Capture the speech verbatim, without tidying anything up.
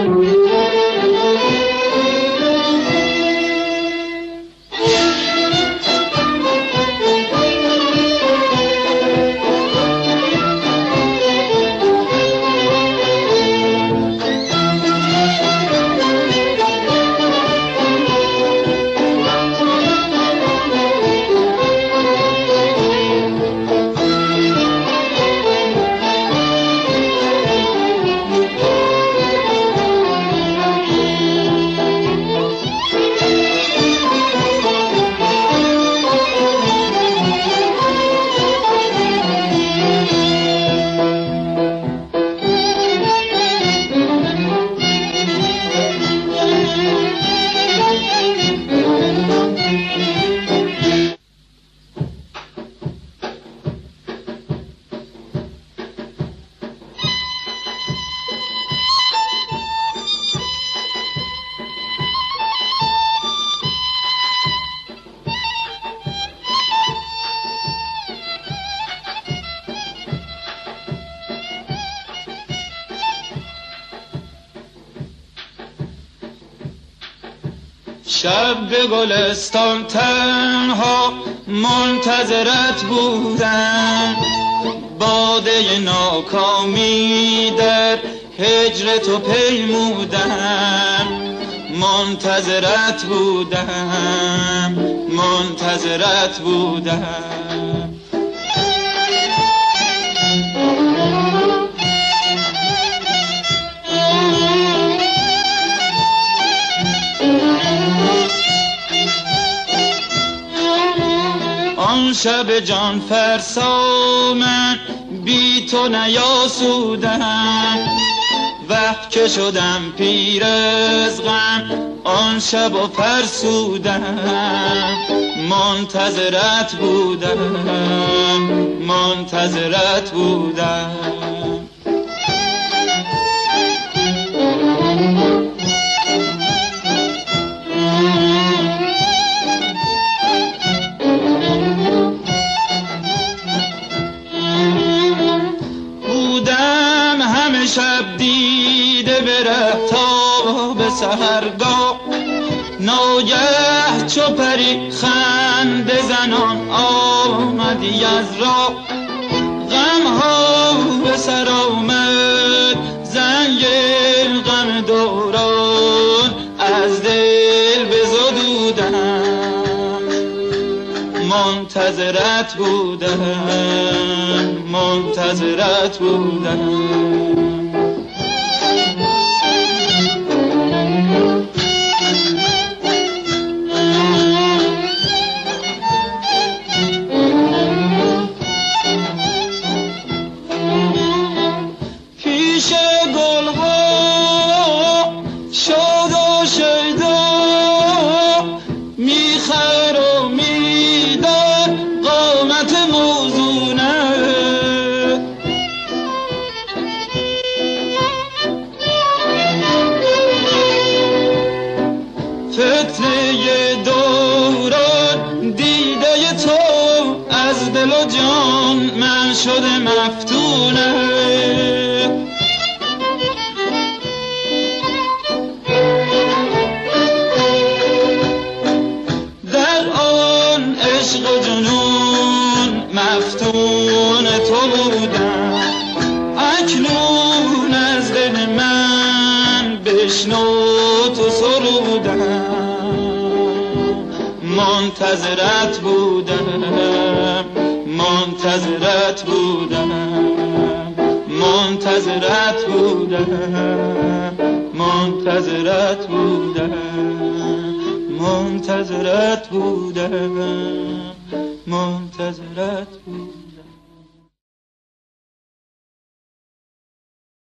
شب به گلستان تنها منتظرت بودم، باده ناکامی در هجر تو پیمودم. منتظرت بودم، منتظرت بودم. آن شب جان فرسا من بی تو نیاسودم، وقت که شدم پیر از غم آن شب و فرسودم. منتظرت بودم، منتظرت بودم. شب دیده بره تا به سحرگاه، ناگه چو پری خنده زنان آمدی از راه. غم ها به سر آمد زنگ غم دوران، از دل بزدودم. منتظرت بودم، منتظرت بودم. فتنه دوران دیده تو از دل و جان من شده مفتونه. در آن عشق و جنون مفتون تو بودم، اکنون از دل من بشنو تو سرودم. منتظرت بودم، منتظرت بودم، منتظرت بودم، منتظرت بودم، منتظرت بودم، منتظرت بودم.